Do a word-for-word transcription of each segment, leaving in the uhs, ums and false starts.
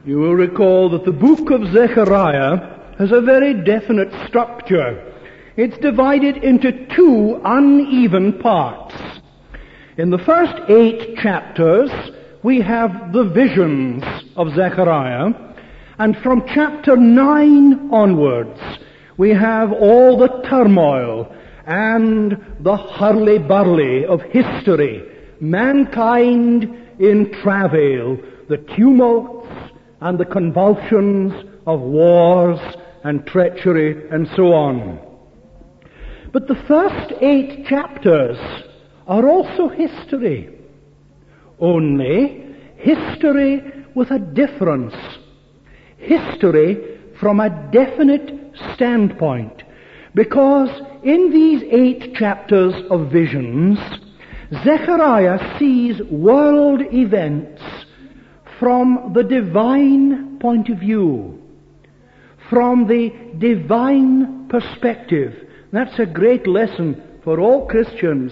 You will recall that the book of Zechariah has a very definite structure. It's divided into two uneven parts. In the first eight chapters, we have the visions of Zechariah, and from chapter nine onwards, we have all the turmoil and the hurly-burly of history, mankind in travail, the tumults and the convulsions of wars and treachery and so on. But the first eight chapters are also history. Only history with a difference. History from a definite standpoint. Because in these eight chapters of visions, Zechariah sees world events from the divine point of view, from the divine perspective. That's a great lesson for all Christians.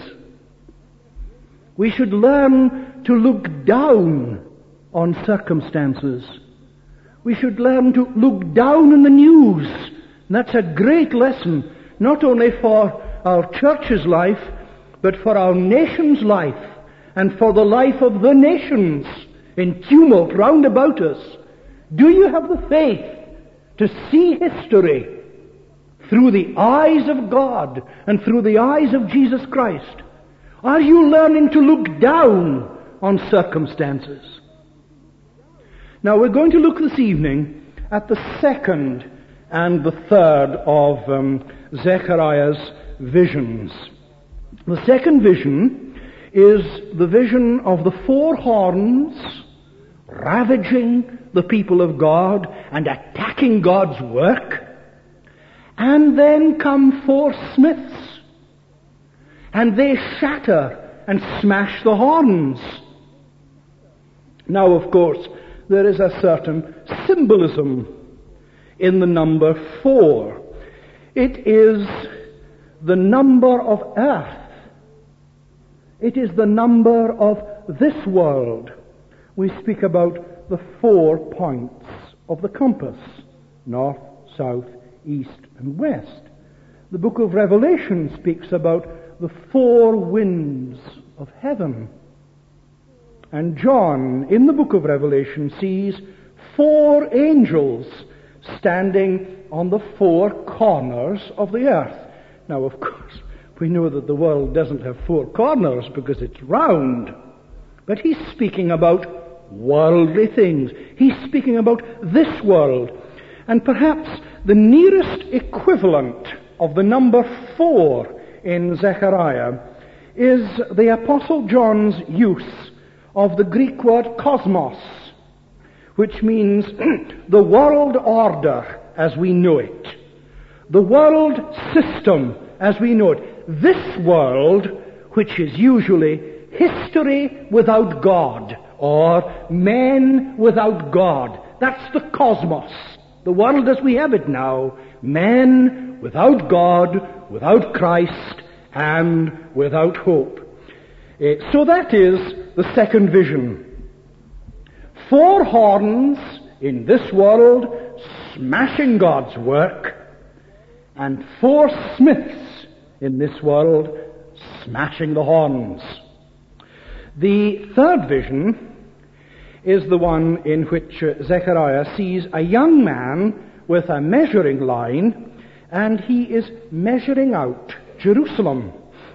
We should learn to look down on circumstances. We should learn to look down on the news. And that's a great lesson, not only for our church's life, but for our nation's life, and for the life of the nations in tumult round about us. Do you have the faith to see history through the eyes of God and through the eyes of Jesus Christ? Are you learning to look down on circumstances? Now we're going to look this evening at the second and the third of um, Zechariah's visions. The second vision is the vision of the four horns ravaging the people of God and attacking God's work. And then come four smiths, and they shatter and smash the horns. Now, of course, there is a certain symbolism in the number four. It is the number of earth. It is the number of this world. We speak about the four points of the compass: north, south, east, and west. The book of Revelation speaks about the four winds of heaven. And John, in the book of Revelation, sees four angels standing on the four corners of the earth. Now, of course, we know that the world doesn't have four corners because it's round. But he's speaking about worldly things. He's speaking about this world. And perhaps the nearest equivalent of the number four in Zechariah is the Apostle John's use of the Greek word cosmos, which means the world order as we know it, the world system as we know it, this world, which is usually history without God, or men without God. That's the cosmos. The world as we have it now, men without God, without Christ, and without hope. Uh, so that is the second vision. Four horns in this world smashing God's work, and four smiths in this world smashing the horns. The third vision is the one in which uh, Zechariah sees a young man with a measuring line, and he is measuring out Jerusalem.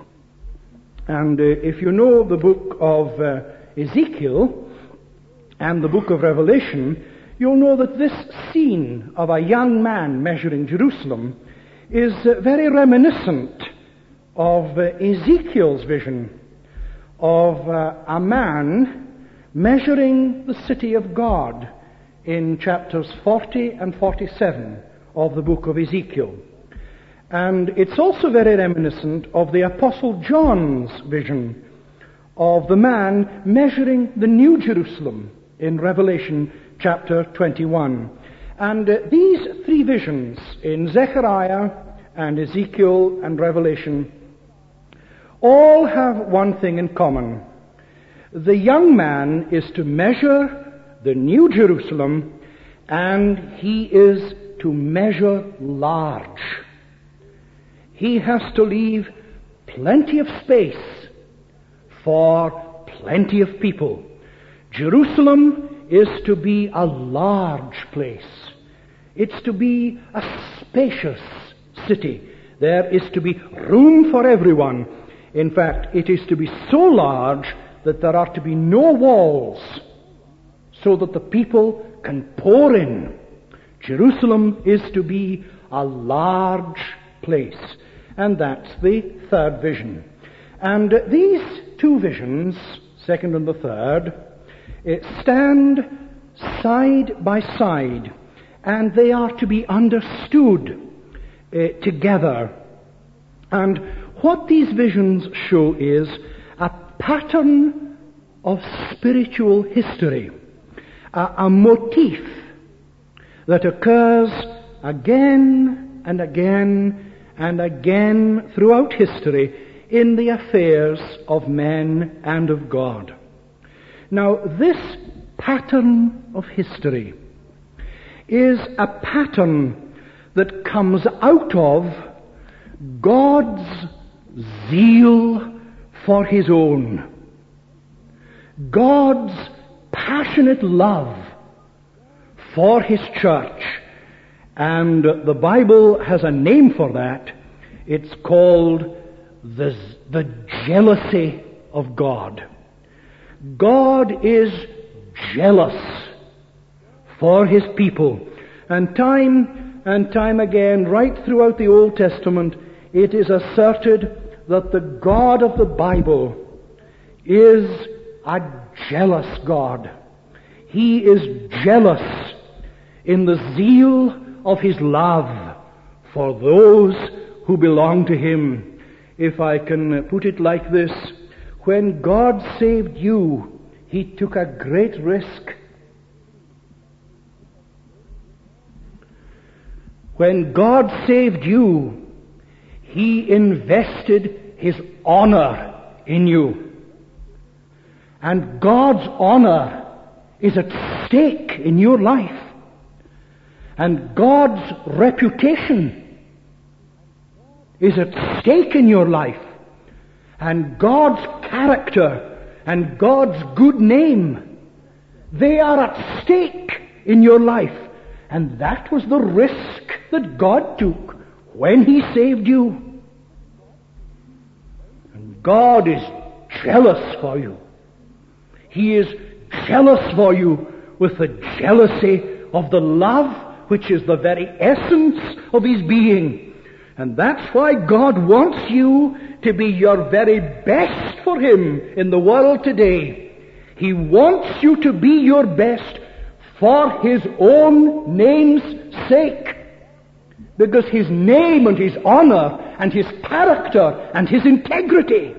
And uh, if you know the book of uh, Ezekiel and the book of Revelation, you'll know that this scene of a young man measuring Jerusalem is uh, very reminiscent of uh, Ezekiel's vision of uh, a man measuring the city of God in chapters forty and forty-seven of the book of Ezekiel. And it's also very reminiscent of the Apostle John's vision of the man measuring the New Jerusalem in Revelation chapter twenty-one. And uh, these three visions in Zechariah and Ezekiel and Revelation all have one thing in common. The young man is to measure the New Jerusalem, and he is to measure large. He has to leave plenty of space for plenty of people. Jerusalem is to be a large place. It's to be a spacious city. There is to be room for everyone. In fact, it is to be so large that there are to be no walls, so that the people can pour in. Jerusalem is to be a large place. And that's the third vision. And these two visions, second and the third, stand side by side, and they are to be understood uh, together. And what these visions show is a pattern of spiritual history, a, a motif that occurs again and again and again throughout history in the affairs of men and of God. Now, this pattern of history is a pattern that comes out of God's zeal for His own, God's passionate love for His church. And the Bible has a name for that. It's called the, the jealousy of God. God is jealous for His people. And time and time again, right throughout the Old Testament, it is asserted that the God of the Bible is a jealous God. He is jealous in the zeal of His love for those who belong to Him. If I can put it like this, when God saved you, He took a great risk. When God saved you, He invested His honor in you. And God's honor is at stake in your life. And God's reputation is at stake in your life. And God's character and God's good name, they are at stake in your life. And that was the risk that God took when He saved you. And God is jealous for you. He is jealous for you with the jealousy of the love which is the very essence of His being. And that's why God wants you to be your very best for Him in the world today. He wants you to be your best for His own name's sake. Because His name and His honor and His character and His integrity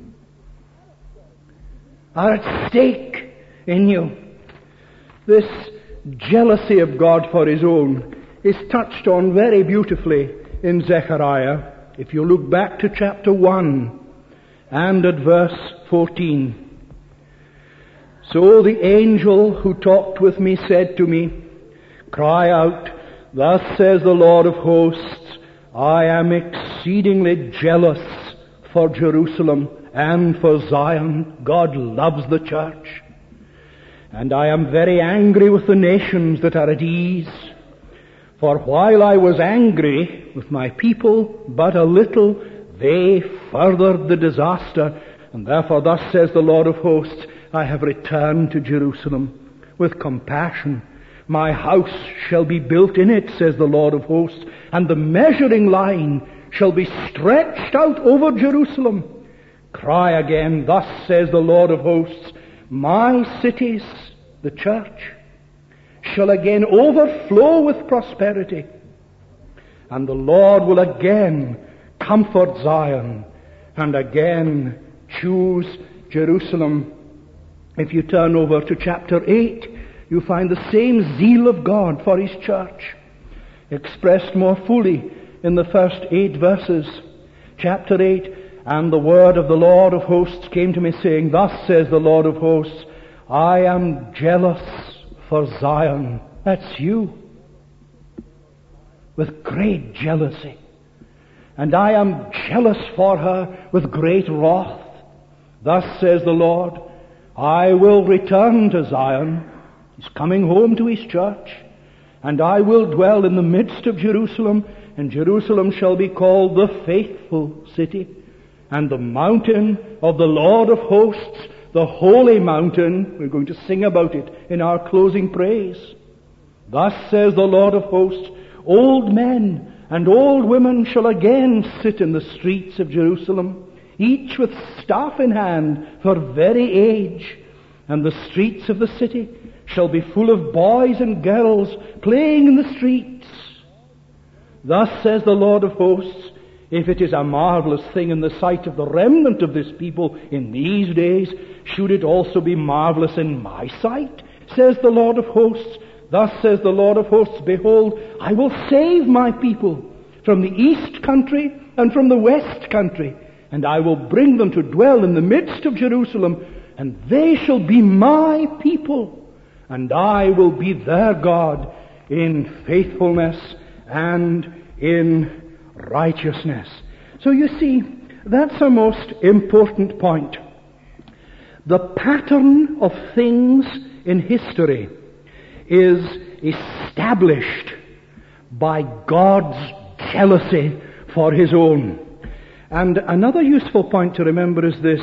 are at stake in you. This jealousy of God for His own is touched on very beautifully in Zechariah. If you look back to chapter one and at verse fourteen. So the angel who talked with me said to me, "Cry out, thus says the Lord of hosts, I am exceedingly jealous for Jerusalem and for Zion." God loves the church. "And I am very angry with the nations that are at ease. For while I was angry with my people but a little, they furthered the disaster. And therefore thus says the Lord of hosts, I have returned to Jerusalem with compassion. My house shall be built in it, says the Lord of hosts, and the measuring line shall be stretched out over Jerusalem. Cry again, thus says the Lord of hosts, my cities, the church, shall again overflow with prosperity, and the Lord will again comfort Zion and again choose Jerusalem. If you turn over to chapter eight, you find the same zeal of God for His church, expressed more fully in the first eight verses. Chapter eight, and the word of the Lord of hosts came to me, saying, thus says the Lord of hosts, I am jealous for Zion That's you. With great jealousy. And I am jealous for her with great wrath. Thus says the Lord, I will return to Zion. He's coming home to his church. And I will dwell in the midst of Jerusalem, and Jerusalem shall be called the faithful city, and the mountain of the Lord of hosts, the holy mountain. We're going to sing about it in our closing praise. Thus says the Lord of hosts, old men and old women shall again sit in the streets of Jerusalem, each with staff in hand for very age, and the streets of the city shall be full of boys and girls playing in the streets. Thus says the Lord of hosts, if it is a marvelous thing in the sight of the remnant of this people in these days, should it also be marvelous in my sight, says the Lord of hosts. Thus says the Lord of hosts, behold, I will save my people from the east country and from the west country, and I will bring them to dwell in the midst of Jerusalem, and they shall be my people, and I will be their God in faithfulness and in righteousness. So you see, that's a most important point. The pattern of things in history is established by God's jealousy for his own. And another useful point to remember is this,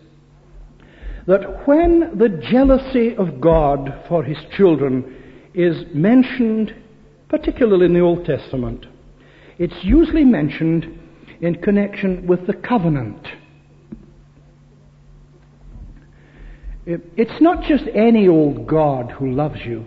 that when the jealousy of God for his children is mentioned, particularly in the Old Testament, it's usually mentioned in connection with the covenant. It's not just any old God who loves you.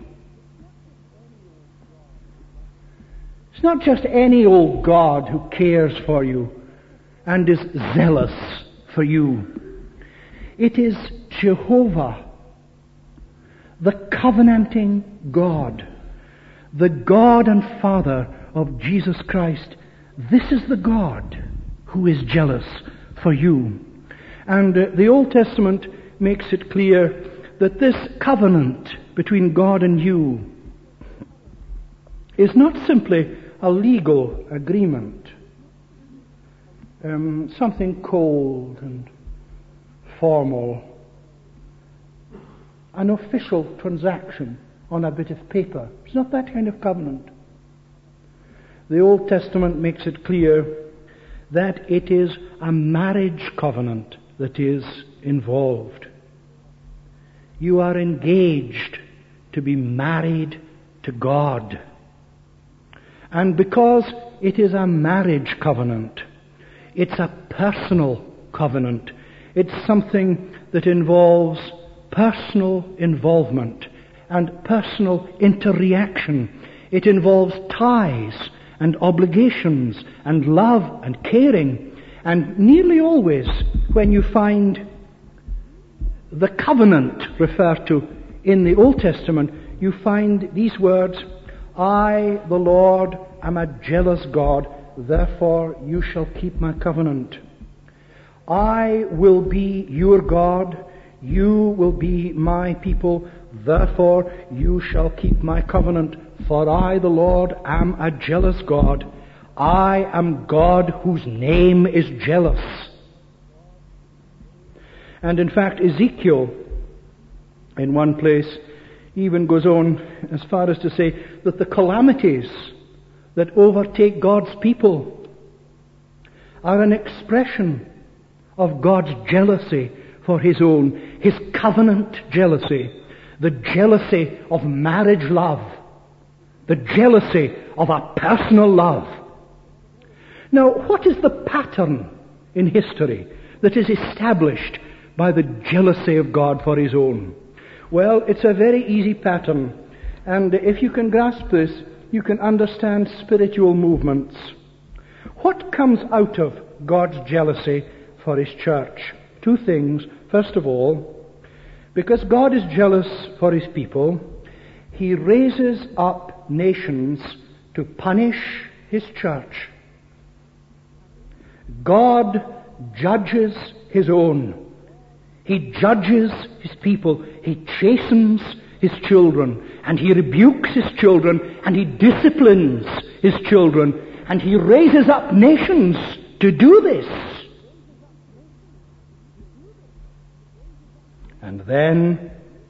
It's not just any old God who cares for you and is zealous for you. It is Jehovah, the covenanting God, the God and Father of Jesus Christ. This is the God who is jealous for you. And uh, the Old Testament makes it clear that this covenant between God and you is not simply a legal agreement, um, something cold and formal, an official transaction on a bit of paper. It's not that kind of covenant. The Old Testament makes it clear that it is a marriage covenant that is involved. You are engaged to be married to God. And because it is a marriage covenant, it's a personal covenant. It's something that involves personal involvement and personal interreaction. It involves ties and obligations and love and caring. And nearly always when you find the covenant referred to in the Old Testament, you find these words, I, the Lord, am a jealous God, therefore you shall keep my covenant. I will be your God, you will be my people, therefore you shall keep my covenant. For I, the Lord, am a jealous God. I am God whose name is jealous. And in fact, Ezekiel, in one place, even goes on as far as to say that the calamities that overtake God's people are an expression of God's jealousy for his own, his covenant jealousy, the jealousy of marriage love, the jealousy of a personal love. Now, what is the pattern in history that is established by the jealousy of God for his own? Well, it's a very easy pattern, and if you can grasp this, you can understand spiritual movements. What comes out of God's jealousy for his church? Two things. First of all, because God is jealous for his people, he raises up nations to punish his church. God judges his own. He judges his people. He chastens his children, and he rebukes his children, and he disciplines his children, and he raises up nations to do this. And then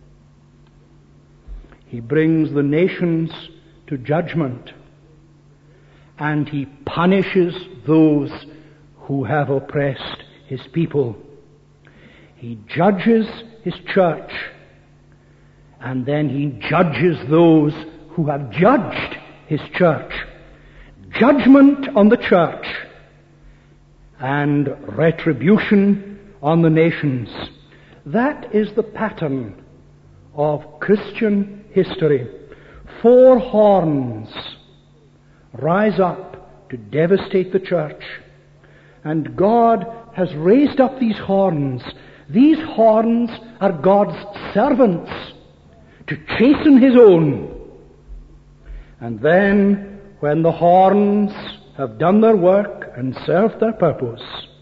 he brings the nations to judgment, and he punishes those who have oppressed his people. He judges his church, and then he judges those who have judged his church. Judgment on the church and retribution on the nations. That is the pattern of Christian history. Four horns rise up to devastate the church, and God has raised up these horns. These horns are God's servants to chasten his own. And then, when the horns have done their work and served their purpose,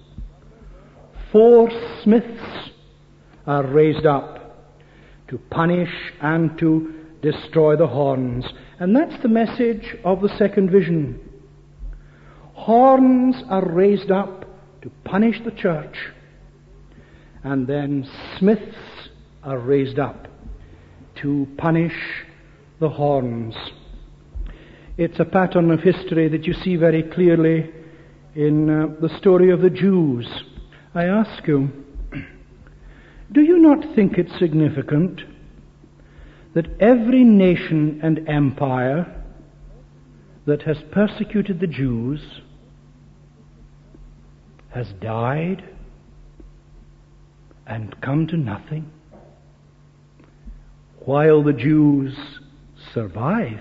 four smiths are raised up to punish and to destroy the horns. And that's the message of the second vision. Horns are raised up to punish the church, and then smiths are raised up to punish the horns. It's a pattern of history that you see very clearly in uh, the story of the Jews. I ask you, do you not think it significant that every nation and empire that has persecuted the Jews has died and come to nothing, while the Jews survive?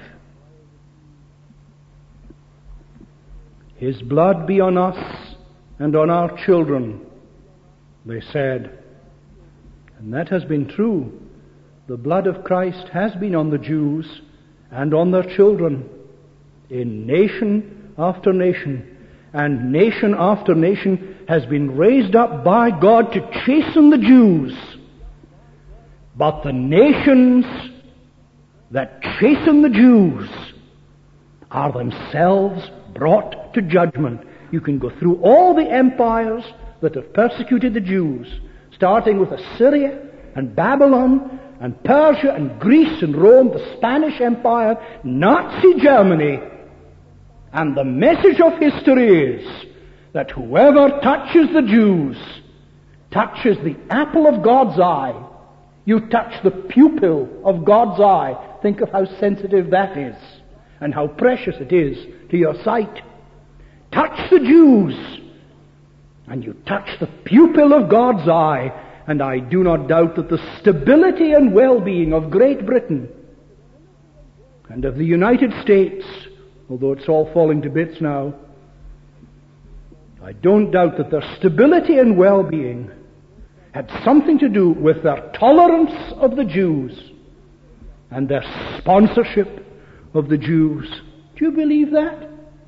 His blood be on us and on our children, they said. And that has been true. The blood of Christ has been on the Jews and on their children in nation after nation. And nation after nation has been raised up by God to chasten the Jews. But the nations that chasten the Jews are themselves brought to judgment. You can go through all the empires that have persecuted the Jews, starting with Assyria and Babylon and Persia and Greece and Rome, the Spanish Empire, Nazi Germany. And the message of history is that whoever touches the Jews touches the apple of God's eye. You touch the pupil of God's eye. Think of how sensitive that is and how precious it is to your sight. Touch the Jews and you touch the pupil of God's eye. And I do not doubt that the stability and well-being of Great Britain and of the United States, although it's all falling to bits now, I don't doubt that their stability and well-being had something to do with their tolerance of the Jews and their sponsorship of the Jews. Do you believe that?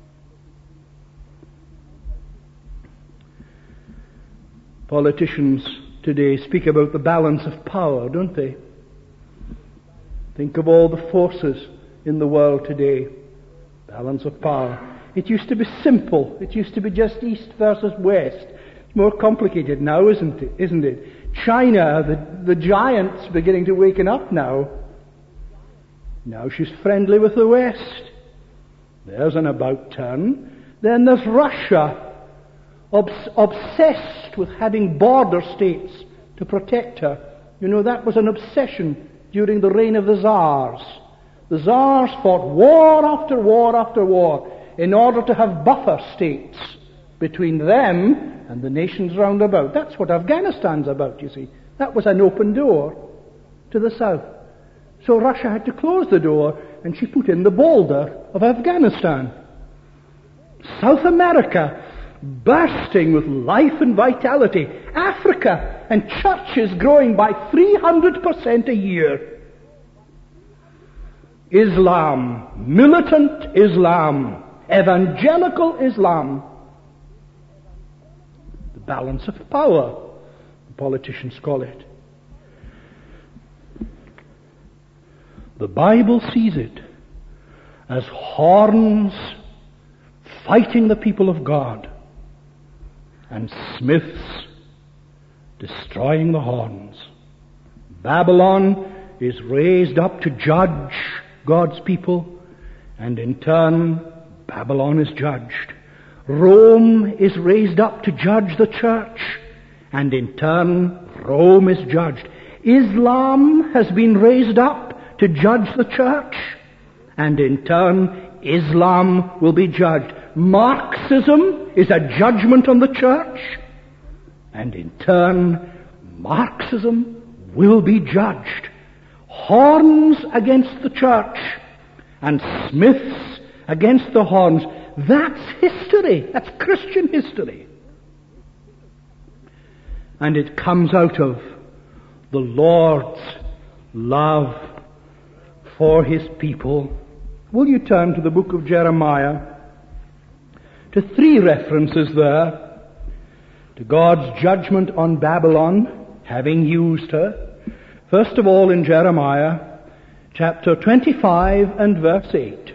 Politicians today speak about the balance of power, don't they? Think of all the forces in the world today. Balance of power. It used to be simple. It used to be just east versus west. It's more complicated now, isn't it? Isn't it? China, the, the giant's beginning to waken up now. Now she's friendly with the West. There's an about turn. Then there's Russia, obs- obsessed with having border states to protect her. You know, that was an obsession during the reign of the Tsars. The Tsars fought war after war after war in order to have buffer states between them and the nations round about. That's what Afghanistan's about, you see. That was an open door to the south. So Russia had to close the door, and she put in the boulder of Afghanistan. South America, bursting with life and vitality. Africa, and churches growing by three hundred percent a year. Islam, militant Islam, evangelical Islam. The balance of power, the politicians call it. The Bible sees it as horns fighting the people of God, and smiths destroying the horns. Babylon is raised up to judge God's people, and in turn, Babylon is judged. Rome is raised up to judge the church, and in turn, Rome is judged. Islam has been raised up to judge the church, and in turn, Islam will be judged. Marxism is a judgment on the church, and in turn, Marxism will be judged. Horns against the church, and smiths against the horns. That's history. That's Christian history. And it comes out of the Lord's love for His people. Will you turn to the book of Jeremiah, to three references there to God's judgment on Babylon, having used her. First of all, in Jeremiah chapter twenty-five and verse eight.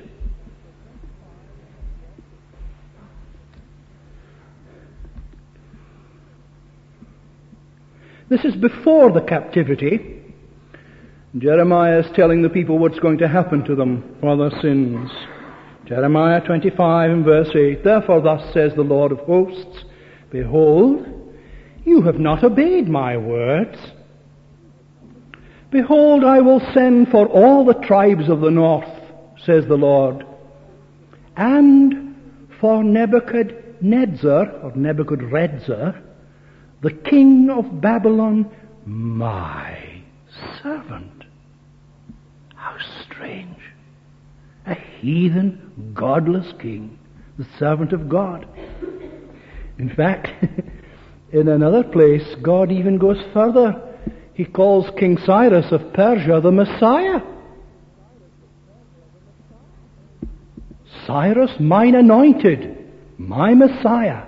This is before the captivity. Jeremiah is telling the people what's going to happen to them for their sins. Jeremiah twenty-five and verse eight. Therefore thus says the Lord of hosts, behold, you have not obeyed my words. Behold, I will send for all the tribes of the north, says the Lord, and for Nebuchadnezzar, or Nebuchadrezzar, the king of Babylon, my servant. How strange. A heathen, godless king, the servant of God. In fact, in another place, God even goes further. He calls King Cyrus of Persia the Messiah. Cyrus, mine anointed, my Messiah.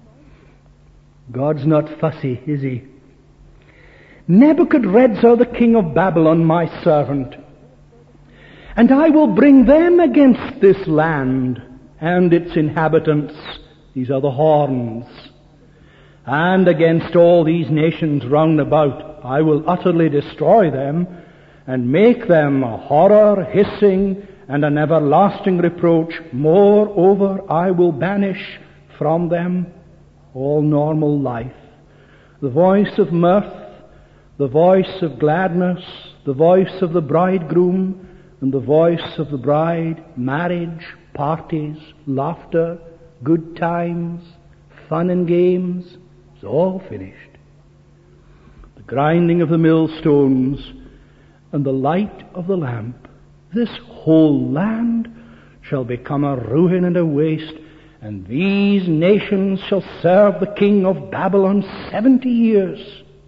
God's not fussy, is He? Nebuchadrezzar, the king of Babylon, my servant. And I will bring them against this land and its inhabitants. These are the horns. And against all these nations round about, I will utterly destroy them and make them a horror, hissing, and an everlasting reproach. Moreover, I will banish from them all normal life. The voice of mirth, the voice of gladness, the voice of the bridegroom, and the voice of the bride, marriage, parties, laughter, good times, fun and games, is all finished. The grinding of the millstones and the light of the lamp, this whole land shall become a ruin and a waste, and these nations shall serve the king of Babylon seventy years.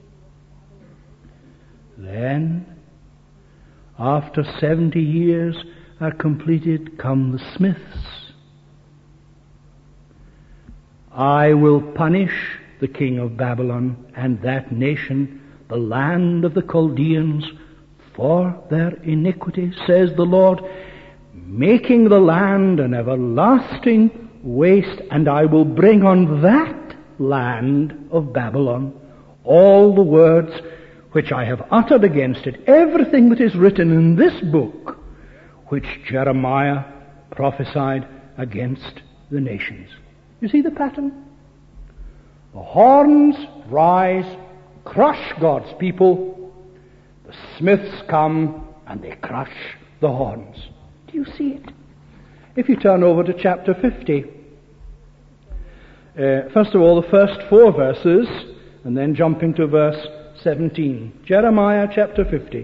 Then, after seventy years are completed, come the smiths. I will punish the king of Babylon and that nation, the land of the Chaldeans, for their iniquity, says the Lord, making the land an everlasting waste, and I will bring on that land of Babylon all the words which I have uttered against it, everything that is written in this book, which Jeremiah prophesied against the nations. You see the pattern? The horns rise, crush God's people. The smiths come and they crush the horns. Do you see it? If you turn over to chapter fifty, uh, first of all, the first four verses, and then jumping to verse seventeen. Jeremiah chapter fifty.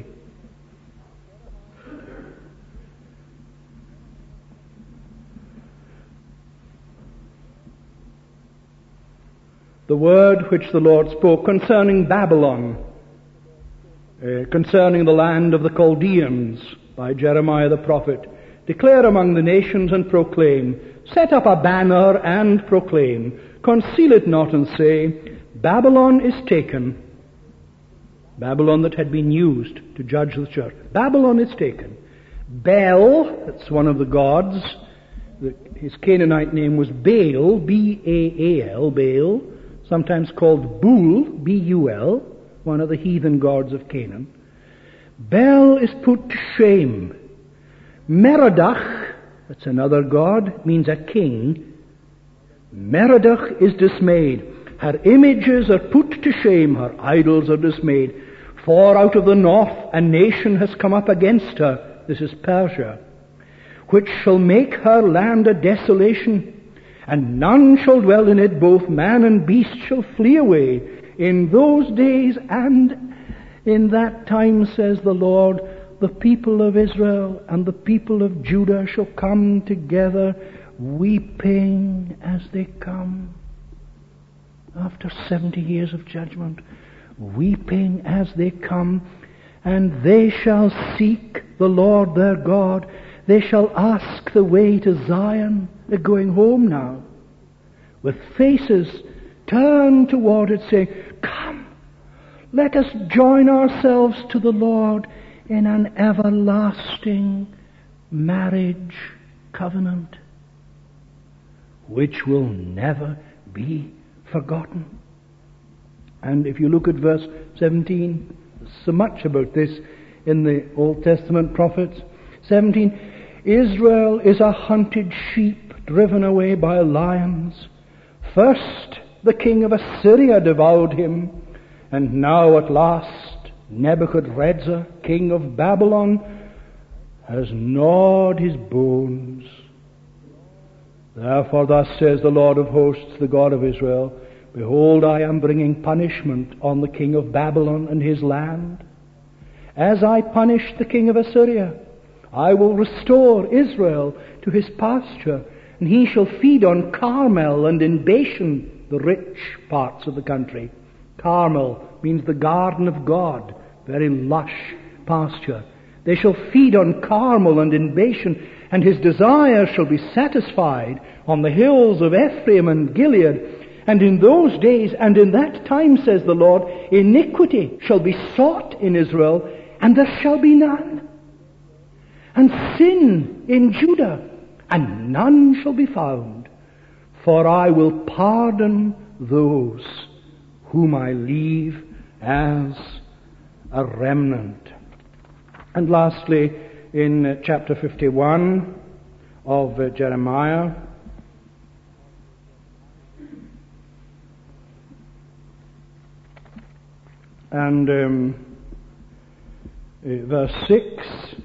The word which the Lord spoke concerning Babylon, uh, concerning the land of the Chaldeans, by Jeremiah the prophet. Declare among the nations and proclaim. Set up a banner and proclaim. Conceal it not and say, Babylon is taken. Babylon that had been used to judge the church. Babylon is taken. Bel, that's one of the gods. The, his Canaanite name was Baal, B A A L, Baal, sometimes called Bul, B U L, one of the heathen gods of Canaan. Bel is put to shame. Merodach, that's another god, means a king. Merodach is dismayed. Her images are put to shame, her idols are dismayed. For out of the north a nation has come up against her, this is Persia, which shall make her land a desolation, and none shall dwell in it, both man and beast shall flee away. In those days and in that time, says the Lord, the people of Israel and the people of Judah shall come together, weeping as they come. After seventy years of judgment, weeping as they come, and they shall seek the Lord their God. They shall ask the way to Zion. They're going home now, with faces turned toward it, saying, come, let us join ourselves to the Lord in an everlasting marriage covenant, which will never be forgotten. And if you look at verse seventeen, there's so much about this in the Old Testament prophets. seventeen, Israel is a hunted sheep driven away by lions. First the king of Assyria devoured him, and now at last Nebuchadrezzar, king of Babylon, has gnawed his bones. Therefore thus says the Lord of hosts, the God of Israel, behold, I am bringing punishment on the king of Babylon and his land. As I punished the king of Assyria, I will restore Israel to his pasture, and he shall feed on Carmel and in Bashan, the rich parts of the country. Carmel means the garden of God, very lush pasture. They shall feed on Carmel and in Bashan, and his desire shall be satisfied on the hills of Ephraim and Gilead. And in those days and in that time, says the Lord, iniquity shall be sought in Israel, and there shall be none. And sin in Judah, and none shall be found. For I will pardon those whom I leave as a remnant. And lastly, in uh, chapter fifty-one of uh, Jeremiah, and um, uh, verse six,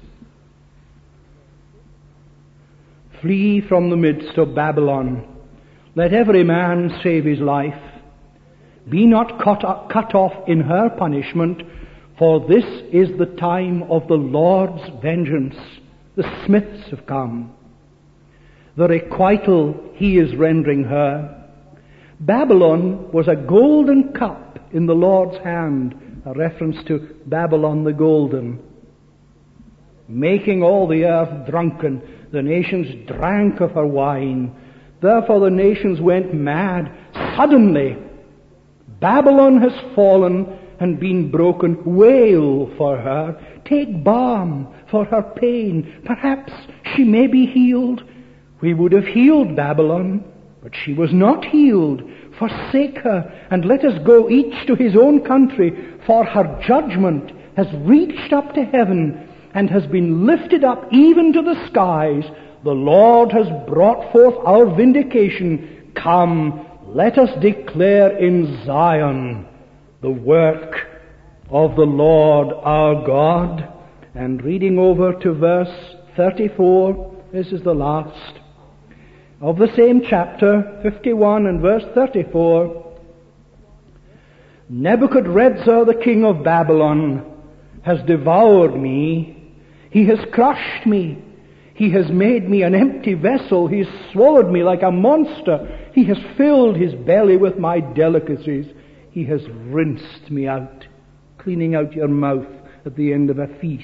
flee from the midst of Babylon. Let every man save his life. Be not cut, up, cut off in her punishment, for this is the time of the Lord's vengeance. The smiths have come. The requital he is rendering her. Babylon was a golden cup in the Lord's hand, a reference to Babylon the golden, making all the earth drunken. The nations drank of her wine. Therefore the nations went mad. Suddenly, Babylon has fallen and been broken. Wail for her. Take balm for her pain. Perhaps she may be healed. We would have healed Babylon, but she was not healed. Forsake her, and let us go each to his own country, for her judgment has reached up to heaven and has been lifted up even to the skies. The Lord has brought forth our vindication. Come, let us declare in Zion the work of the Lord our God. And reading over to verse thirty-four, this is the last of the same chapter, fifty-one and verse thirty-four. Nebuchadrezzar, the king of Babylon, has devoured me. He has crushed me. He has made me an empty vessel. He has swallowed me like a monster. He has filled his belly with my delicacies. He has rinsed me out, cleaning out your mouth at the end of a feast.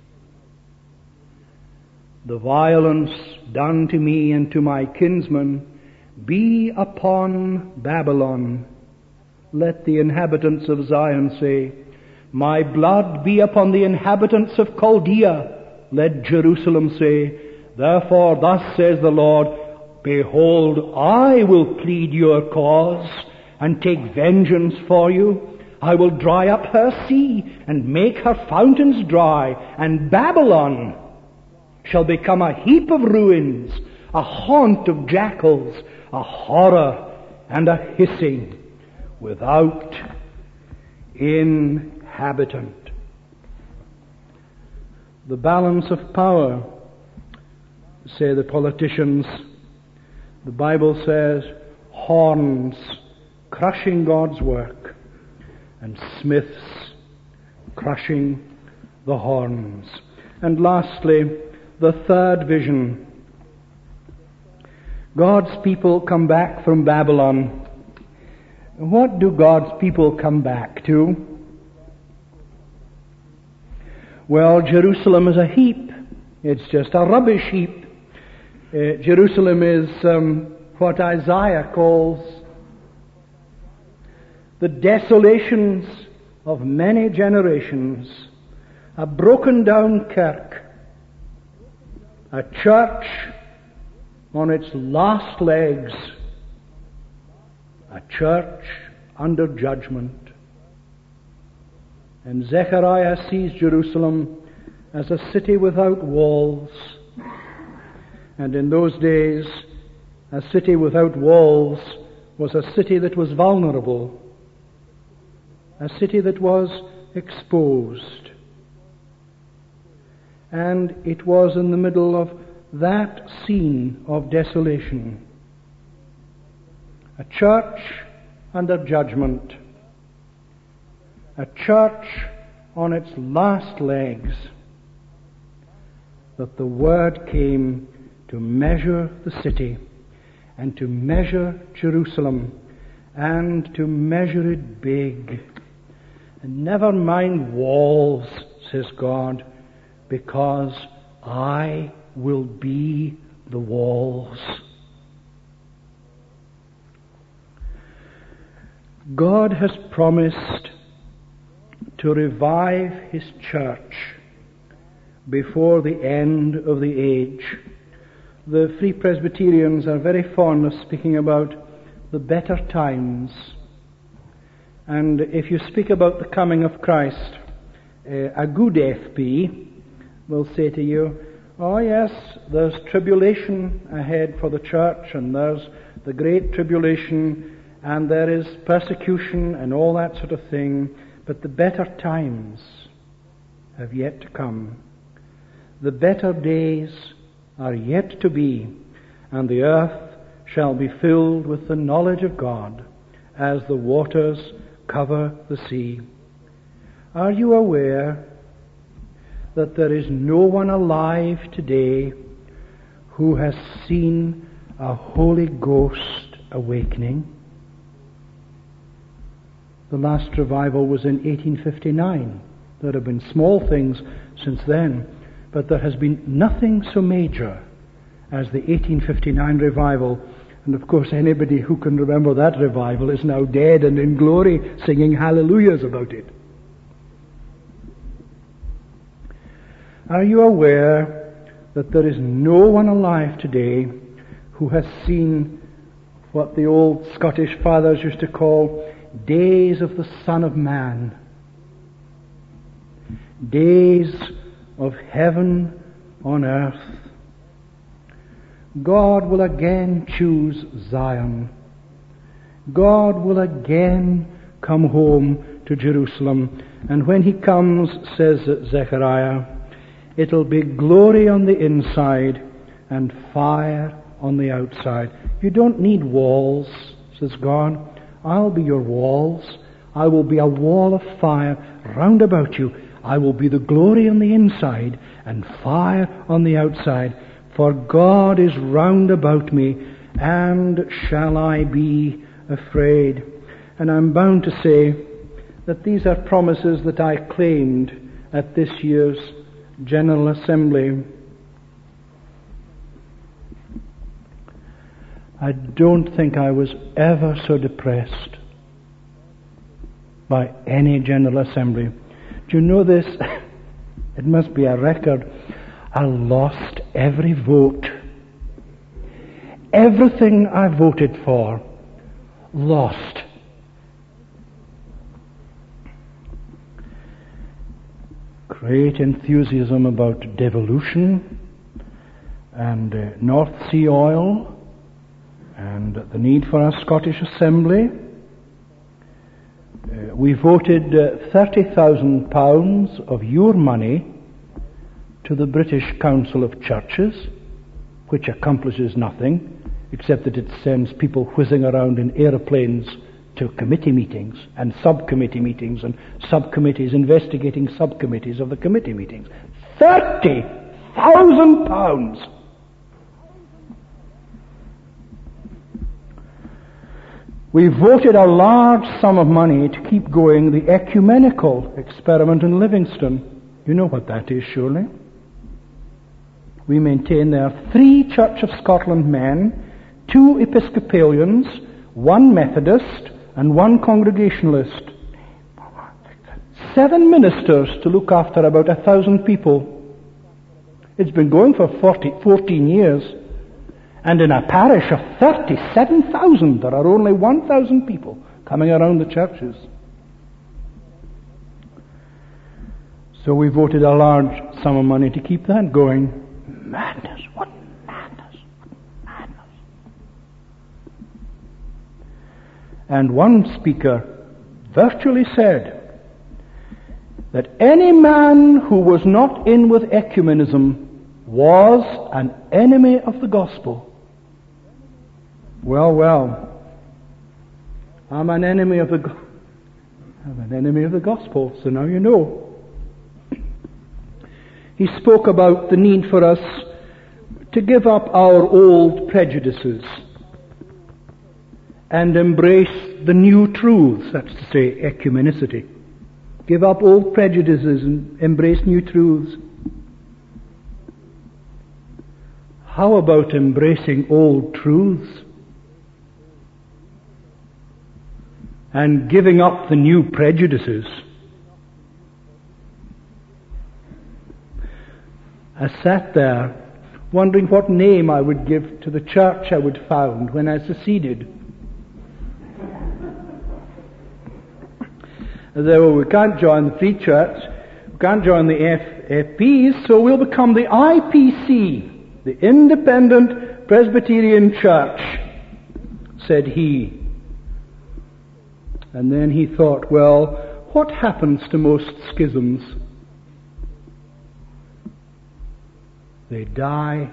The violence done to me and to my kinsmen be upon Babylon. Let the inhabitants of Zion say, my blood be upon the inhabitants of Chaldea. let Jerusalem say, therefore thus says the Lord, behold, I will plead your cause and take vengeance for you. I will dry up her sea and make her fountains dry, and Babylon shall become a heap of ruins, a haunt of jackals, a horror and a hissing, without inhabitant. The balance of power, say the politicians. The Bible says, horns crushing God's work, and smiths crushing the horns. And lastly, the third vision. God's people come back from Babylon. What do God's people come back to? Well, Jerusalem is a heap. It's just a rubbish heap. Uh, Jerusalem is um, what Isaiah calls the desolations of many generations, a broken down kirk, a church on its last legs, a church under judgment. And Zechariah sees Jerusalem as a city without walls. And in those days, a city without walls was a city that was vulnerable, a city that was exposed. And it was in the middle of that scene of desolation, a church under judgment, a church on its last legs, that the word came to measure the city and to measure Jerusalem and to measure it big. And never mind walls, says God, because I will be the walls. God has promised to revive His church before the end of the age. The Free Presbyterians are very fond of speaking about the better times. And if you speak about the coming of Christ, uh, a good F P will say to you, oh yes, there's tribulation ahead for the church, and there's the great tribulation, and there is persecution and all that sort of thing, but the better times have yet to come. The better days are yet to be, and the earth shall be filled with the knowledge of God as the waters cover the sea. Are you aware that there is no one alive today who has seen a Holy Ghost awakening? The last revival was in eighteen fifty-nine. There have been small things since then, but there has been nothing so major as the eighteen fifty-nine revival. And of course, anybody who can remember that revival is now dead and in glory, singing hallelujahs about it. Are you aware that there is no one alive today who has seen what the old Scottish fathers used to call days of the Son of Man? Days of heaven on earth. God will again choose Zion. God will again come home to Jerusalem. And when He comes, says Zechariah, it'll be glory on the inside and fire on the outside. You don't need walls, says God. I'll be your walls. I will be a wall of fire round about you. I will be the glory on the inside and fire on the outside. For God is round about me, and shall I be afraid? And I'm bound to say that these are promises that I claimed at this year's General Assembly. I don't think I was ever so depressed by any General Assembly. Do you know this? It must be a record. I lost every vote. Everything I voted for, lost. Great enthusiasm about devolution and uh, North Sea oil and the need for a Scottish Assembly. Uh, we voted uh, thirty thousand pounds of your money to the British Council of Churches, which accomplishes nothing except that it sends people whizzing around in aeroplanes to committee meetings and subcommittee meetings and subcommittees investigating subcommittees of the committee meetings. Thirty thousand pounds! We voted a large sum of money to keep going the ecumenical experiment in Livingston. You know what that is, surely? We maintain there three Church of Scotland men, two Episcopalians, one Methodist, and one Congregationalist. Seven ministers to look after about a thousand people. It's been going for forty, fourteen years. And in a parish of thirty-seven thousand, there are only one thousand people coming around the churches. So we voted a large sum of money to keep that going. Madness, what madness, what madness. And one speaker virtually said that any man who was not in with ecumenism was an enemy of the gospel. Well, well, I'm an enemy of the go- I'm an enemy of the gospel, so now you know. He spoke about the need for us to give up our old prejudices and embrace the new truths, that's to say, ecumenicity. Give up old prejudices and embrace new truths. How about embracing old truths and giving up the new prejudices? I sat there wondering what name I would give to the church I would found when I seceded. They were, we can't join the Free Church, we can't join the F F Ps, so we'll become the I P C, the Independent Presbyterian Church, said he. And then he thought, well, what happens to most schisms? They die.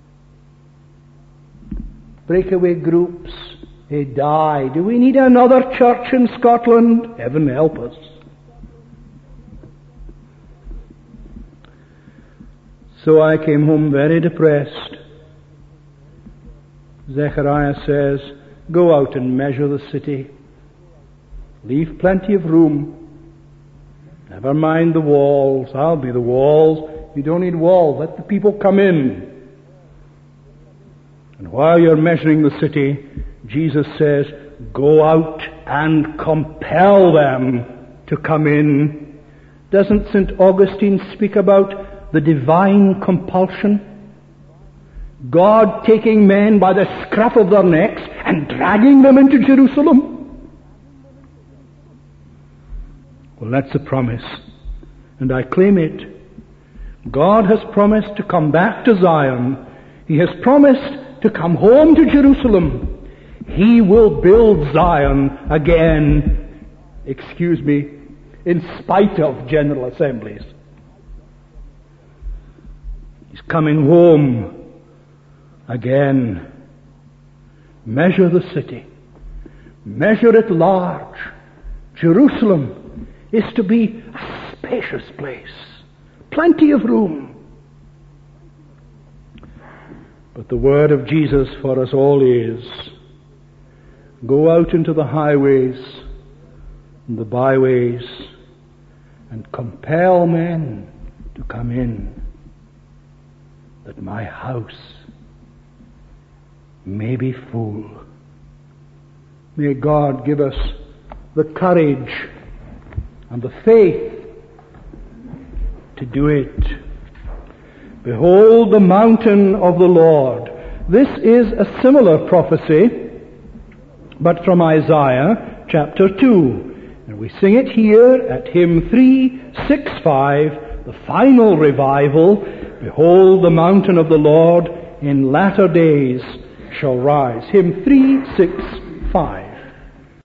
Breakaway groups, they die. Do we need another church in Scotland? Heaven help us. So I came home very depressed. Zechariah says, go out and measure the city. Leave plenty of room. Never mind the walls. I'll be the walls. You don't need walls. Let the people come in. And while you're measuring the city, Jesus says, go out and compel them to come in. Doesn't Saint Augustine speak about the divine compulsion? God taking men by the scruff of their necks and dragging them into Jerusalem? Well, that's a promise, and I claim it. God has promised to come back to Zion. He has promised to come home to Jerusalem. He will build Zion again, excuse me, in spite of general assemblies. He's coming home again. Measure the city. Measure it large. Jerusalem is to be a spacious place. Plenty of room. But the word of Jesus for us all is, go out into the highways and the byways and compel men to come in, that my house may be full. May God give us the courage and the faith to do it. Behold the mountain of the Lord. This is a similar prophecy, but from Isaiah chapter two. And we sing it here at hymn three sixty-five, the final revival. Behold the mountain of the Lord in latter days shall rise. Hymn three sixty-five.